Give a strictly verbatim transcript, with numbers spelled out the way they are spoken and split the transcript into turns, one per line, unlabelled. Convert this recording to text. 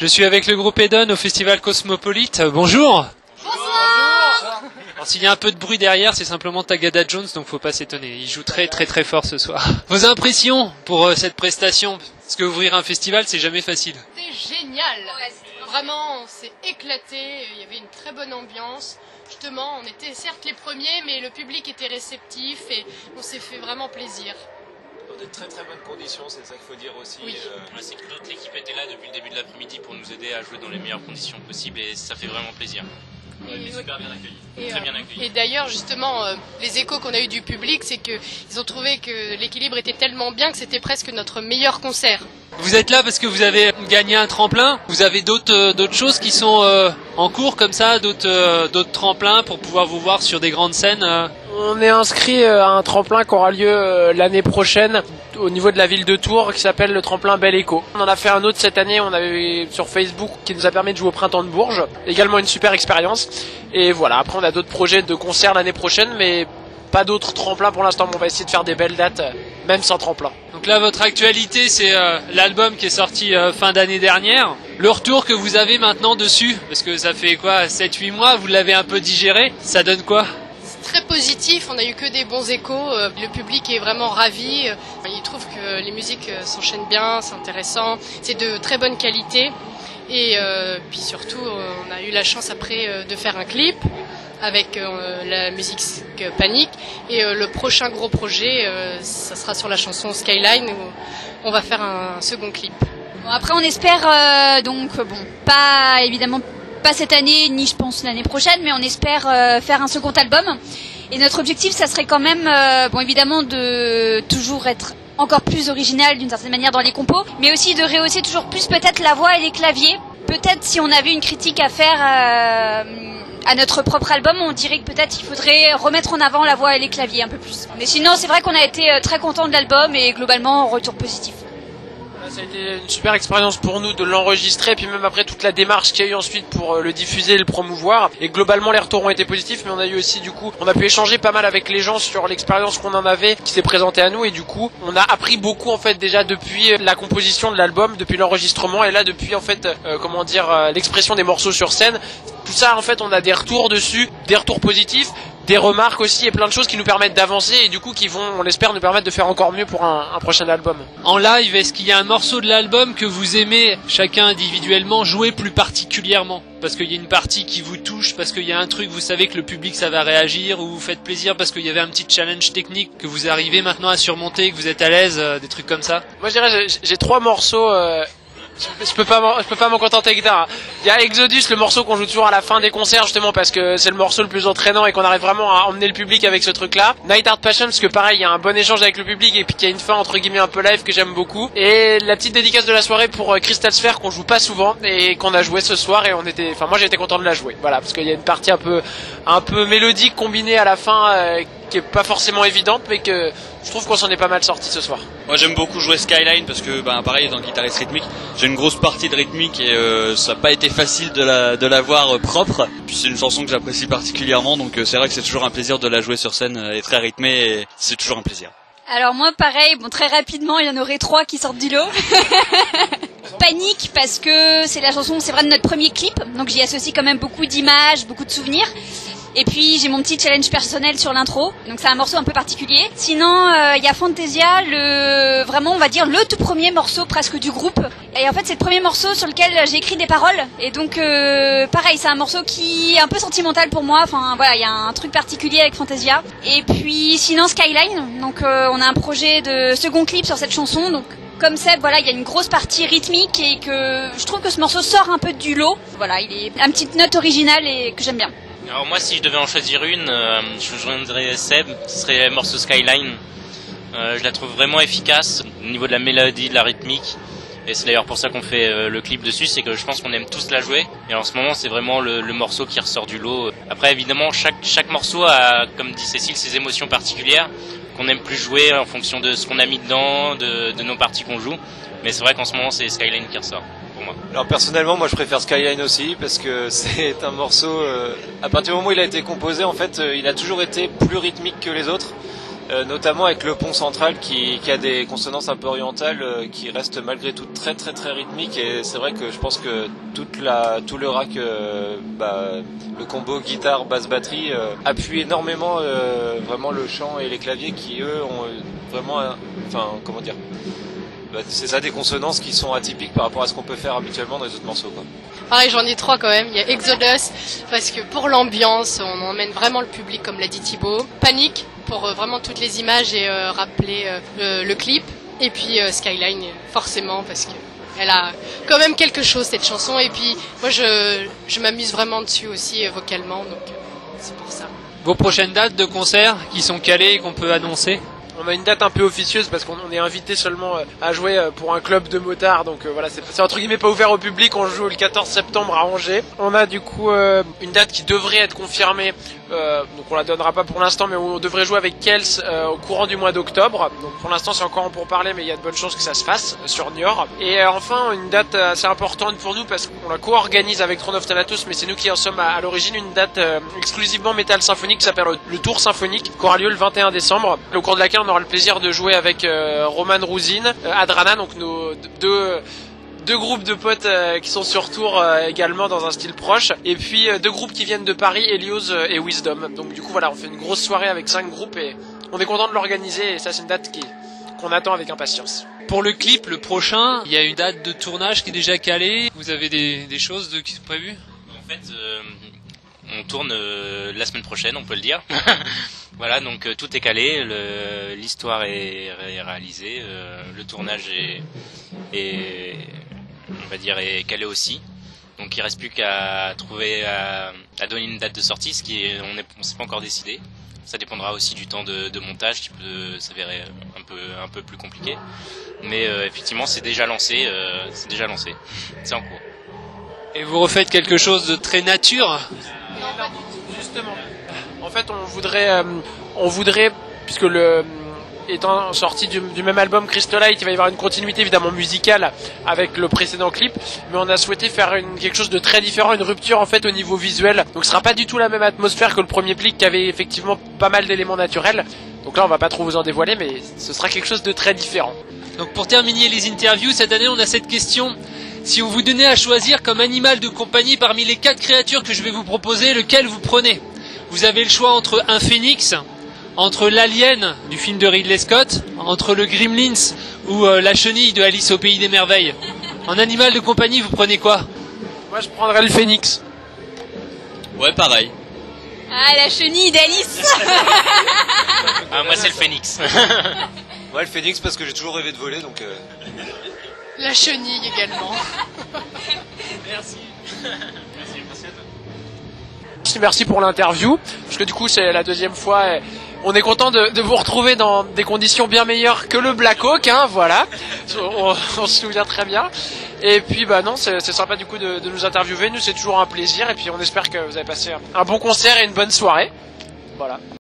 Je suis avec le groupe Eden au festival Cosmopolite. Bonjour.
Bonsoir.
Alors, s'il y a un peu de bruit derrière, c'est simplement Tagada Jones, donc faut pas s'étonner. Il joue très très très fort ce soir. Vos impressions pour euh, cette prestation? Parce que ouvrir un festival, c'est jamais facile.
C'était génial. Vraiment, on s'est éclaté. Il y avait une très bonne ambiance. Justement, on était certes les premiers, mais le public était réceptif et on s'est fait vraiment plaisir.
Dans de très très bonnes conditions, c'est ça qu'il faut dire aussi.
Oui.
Euh...
C'est que toute l'équipe était là depuis le début de l'après-midi pour nous aider à jouer dans les meilleures conditions possibles et ça fait vraiment plaisir. On a été super bien accueillis,
Et,
très
euh,
bien accueillis.
Et d'ailleurs, justement, euh, les échos qu'on a eu du public, c'est qu'ils ont trouvé que l'équilibre était tellement bien que c'était presque notre meilleur concert.
Vous êtes là parce que vous avez gagné un tremplin. Vous avez d'autres euh, d'autres choses qui sont euh, en cours comme ça, d'autres euh, d'autres tremplins pour pouvoir vous voir sur des grandes scènes. Euh.
On est inscrit à un tremplin qui aura lieu l'année prochaine au niveau de la ville de Tours qui s'appelle le tremplin Bel Écho. On en a fait un autre cette année, on avait sur Facebook qui nous a permis de jouer au Printemps de Bourges. Également une super expérience. Et voilà, après on a d'autres projets de concerts l'année prochaine, mais pas d'autres tremplins pour l'instant. Mais on va essayer de faire des belles dates, même sans tremplin.
Donc là, votre actualité, c'est euh, l'album qui est sorti euh, fin d'année dernière. Le retour que vous avez maintenant dessus, parce que ça fait quoi, sept huit mois, vous l'avez un peu digéré, ça donne quoi ?
Très positif, on n'a eu que des bons échos, le public est vraiment ravi, il trouve que les musiques s'enchaînent bien, c'est intéressant, c'est de très bonne qualité et euh, puis surtout on a eu la chance après de faire un clip avec euh, la musique Panique et euh, le prochain gros projet euh, ça sera sur la chanson Skyline où on va faire un second clip.
Bon, après on espère euh, donc bon pas évidemment pas cette année, ni je pense l'année prochaine, mais on espère euh, faire un second album. Et notre objectif, ça serait quand même, euh, bon évidemment, de toujours être encore plus original d'une certaine manière dans les compos, mais aussi de rehausser toujours plus peut-être la voix et les claviers. Peut-être si on avait une critique à faire euh, à notre propre album, on dirait que peut-être il faudrait remettre en avant la voix et les claviers un peu plus. Mais sinon, c'est vrai qu'on a été très contents de l'album et globalement, retour positif.
Ça a été une super expérience pour nous de l'enregistrer, puis même après toute la démarche qu'il y a eu ensuite pour le diffuser et le promouvoir. Et globalement les retours ont été positifs, mais on a eu aussi du coup, on a pu échanger pas mal avec les gens sur l'expérience qu'on en avait, qui s'est présentée à nous, et du coup on a appris beaucoup en fait déjà depuis la composition de l'album, depuis l'enregistrement, et là depuis en fait euh, comment dire euh, l'expression des morceaux sur scène. Tout ça en fait on a des retours dessus, des retours positifs, des remarques aussi et plein de choses qui nous permettent d'avancer et du coup qui vont, on l'espère, nous permettre de faire encore mieux pour un, un prochain album.
En live, est-ce qu'il y a un morceau de l'album que vous aimez chacun individuellement jouer plus particulièrement? Parce qu'il y a une partie qui vous touche, parce qu'il y a un truc, vous savez que le public ça va réagir, ou vous faites plaisir parce qu'il y avait un petit challenge technique que vous arrivez maintenant à surmonter, que vous êtes à l'aise, euh, des trucs comme ça?
Moi je dirais, j'ai, j'ai trois morceaux... Euh... Je peux pas, je peux pas m'en contenter avec ça. Il y a Exodus, le morceau qu'on joue toujours à la fin des concerts justement parce que c'est le morceau le plus entraînant et qu'on arrive vraiment à emmener le public avec ce truc-là. Night Art Passion parce que pareil, il y a un bon échange avec le public et puis qu'il y a une fin entre guillemets un peu live que j'aime beaucoup. Et la petite dédicace de la soirée pour Crystal Sphere qu'on joue pas souvent et qu'on a joué ce soir et on était, enfin moi j'étais content de la jouer. Voilà, parce qu'il y a une partie un peu, un peu mélodique combinée à la fin. Euh, qui est pas forcément évidente mais que je trouve qu'on s'en est pas mal sorti ce soir.
Moi j'aime beaucoup jouer Skyline parce que ben pareil dans le guitariste rythmique j'ai une grosse partie de rythmique et euh, ça n'a pas été facile de la de la voir euh, propre. Puis c'est une chanson que j'apprécie particulièrement donc euh, c'est vrai que c'est toujours un plaisir de la jouer sur scène, elle est très rythmée et c'est toujours un plaisir.
Alors moi pareil, bon très rapidement il y en aurait trois qui sortent du lot. Panique parce que c'est la chanson, c'est vrai de notre premier clip donc j'y associe quand même beaucoup d'images, beaucoup de souvenirs. Et puis j'ai mon petit challenge personnel sur l'intro, donc c'est un morceau un peu particulier. Sinon il euh, y a Fantasia, le vraiment on va dire le tout premier morceau presque du groupe. Et en fait c'est le premier morceau sur lequel j'ai écrit des paroles. Et donc euh, pareil c'est un morceau qui est un peu sentimental pour moi. Enfin voilà il y a un truc particulier avec Fantasia. Et puis sinon Skyline, donc euh, on a un projet de second clip sur cette chanson. Donc comme Seb, voilà, il y a une grosse partie rythmique et que je trouve que ce morceau sort un peu du lot. Voilà, il est une petite note originale et que j'aime bien.
Alors moi si je devais en choisir une, euh, je joindrais Seb, ce serait le morceau Skyline. Euh, je la trouve vraiment efficace au niveau de la mélodie, de la rythmique. Et c'est d'ailleurs pour ça qu'on fait euh, le clip dessus, c'est que je pense qu'on aime tous la jouer. Et en ce moment c'est vraiment le, le morceau qui ressort du lot. Après évidemment chaque, chaque morceau a, comme dit Cécile, ses émotions particulières qu'on aime plus jouer en fonction de ce qu'on a mis dedans, de, de nos parties qu'on joue. Mais c'est vrai qu'en ce moment c'est Skyline qui ressort.
Alors personnellement moi je préfère Skyline aussi parce que c'est un morceau euh, à partir du moment où il a été composé en fait euh, il a toujours été plus rythmique que les autres euh, notamment avec le pont central qui, qui a des consonances un peu orientales euh, qui restent malgré tout très très très rythmiques, et c'est vrai que je pense que toute la, tout le rack, euh, bah, le combo guitare basse batterie euh, appuie énormément euh, vraiment le chant et les claviers qui eux ont vraiment un, enfin comment dire, bah, c'est ça, des consonances qui sont atypiques par rapport à ce qu'on peut faire habituellement dans les autres morceaux, quoi.
Pareil, j'en ai trois quand même. Il y a Exodus, parce que pour l'ambiance, on emmène vraiment le public, comme l'a dit Thibaut. Panic, pour euh, vraiment toutes les images et euh, rappeler euh, le, le clip. Et puis euh, Skyline, forcément, parce que elle a quand même quelque chose, cette chanson. Et puis, moi, je, je m'amuse vraiment dessus aussi, euh, vocalement, donc euh, c'est pour ça.
Vos prochaines dates de concerts qui sont calées et qu'on peut annoncer?
On a une date un peu officieuse parce qu'on est invité seulement à jouer pour un club de motards, donc voilà, c'est, c'est entre guillemets pas ouvert au public. On joue le quatorze septembre à Angers. On a du coup euh, une date qui devrait être confirmée, euh, donc on la donnera pas pour l'instant, mais on devrait jouer avec Kels euh, au courant du mois d'octobre. Donc pour l'instant c'est encore en pourparlers, mais il y a de bonnes chances que ça se fasse euh, sur Niort. Et euh, enfin une date assez importante pour nous parce qu'on la co-organise avec Throne of Thanatos, mais c'est nous qui en sommes à, à l'origine, une date euh, exclusivement métal symphonique qui s'appelle le Tour Symphonique, qui aura lieu le vingt et un décembre, au cours de laquelle on aura le plaisir de jouer avec euh, Roman Rouzine, euh, Adrana, donc nos deux deux groupes de potes euh, qui sont sur tour euh, également dans un style proche, et puis euh, deux groupes qui viennent de Paris, Helios euh, et Wisdom. Donc du coup voilà, on fait une grosse soirée avec cinq groupes et on est content de l'organiser, et ça c'est une date qui qu'on attend avec impatience.
Pour le clip, le prochain, il y a une date de tournage qui est déjà calée. Vous avez des, des choses de, qui sont prévues?
En fait, euh, on tourne euh, la semaine prochaine, on peut le dire. Voilà, donc euh, tout est calé, le, l'histoire est, est réalisée, euh, le tournage est, est, on va dire, est calé aussi. Donc il reste plus qu'à trouver, à, à donner une date de sortie, ce qui est, on est, on s'est pas encore décidé. Ça dépendra aussi du temps de, de montage qui peut s'avérer un peu, un peu plus compliqué. Mais euh, effectivement, c'est déjà lancé, euh, c'est déjà lancé, c'est en cours.
Et vous refaites quelque chose de très nature?
Non, pas du tout. Justement. En fait, on voudrait, euh, on voudrait, puisque le étant sorti du, du même album Crystallite, il va y avoir une continuité évidemment musicale avec le précédent clip, mais on a souhaité faire une, quelque chose de très différent, une rupture en fait au niveau visuel. Donc ce sera pas du tout la même atmosphère que le premier clip qui avait effectivement pas mal d'éléments naturels. Donc là, on va pas trop vous en dévoiler, mais ce sera quelque chose de très différent.
Donc pour terminer les interviews, cette année on a cette question. Si on vous donnait à choisir comme animal de compagnie parmi les quatre créatures que je vais vous proposer, lequel vous prenez? Vous avez le choix entre un phénix, entre l'alien du film de Ridley Scott, entre le Gremlins ou euh, la chenille de Alice au Pays des Merveilles. En animal de compagnie, vous prenez quoi?
Moi, je prendrais le phénix.
Ouais, pareil.
Ah, la chenille d'Alice.
Ah, moi c'est le phénix.
Ouais, le phénix parce que j'ai toujours rêvé de voler, donc... Euh...
La chenille également.
Merci. Merci, merci à toi.
Merci pour l'interview, parce que du coup c'est la deuxième fois. Et on est content de, de vous retrouver dans des conditions bien meilleures que le Black Hawk, hein, voilà. On, on se souvient très bien. Et puis bah non, c'est, c'est sympa du coup de, de nous interviewer. Nous c'est toujours un plaisir, et puis on espère que vous avez passé un, un bon concert et une bonne soirée. Voilà.